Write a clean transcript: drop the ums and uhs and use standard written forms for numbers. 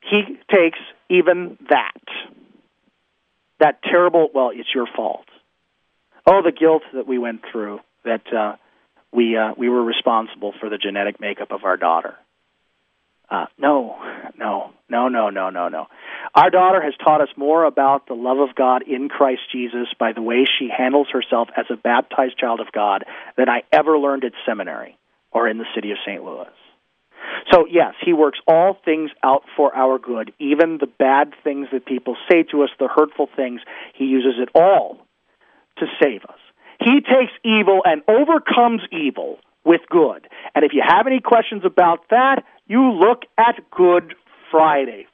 he takes even that terrible, well, it's your fault. Oh, the guilt that we went through, that we were responsible for the genetic makeup of our daughter. No. Our daughter has taught us more about the love of God in Christ Jesus by the way she handles herself as a baptized child of God than I ever learned at seminary or in the city of St. Louis. So, yes, he works all things out for our good, even the bad things that people say to us, the hurtful things. He uses it all to save us. He takes evil and overcomes evil with good. And if you have any questions about that, you look at Good Friday,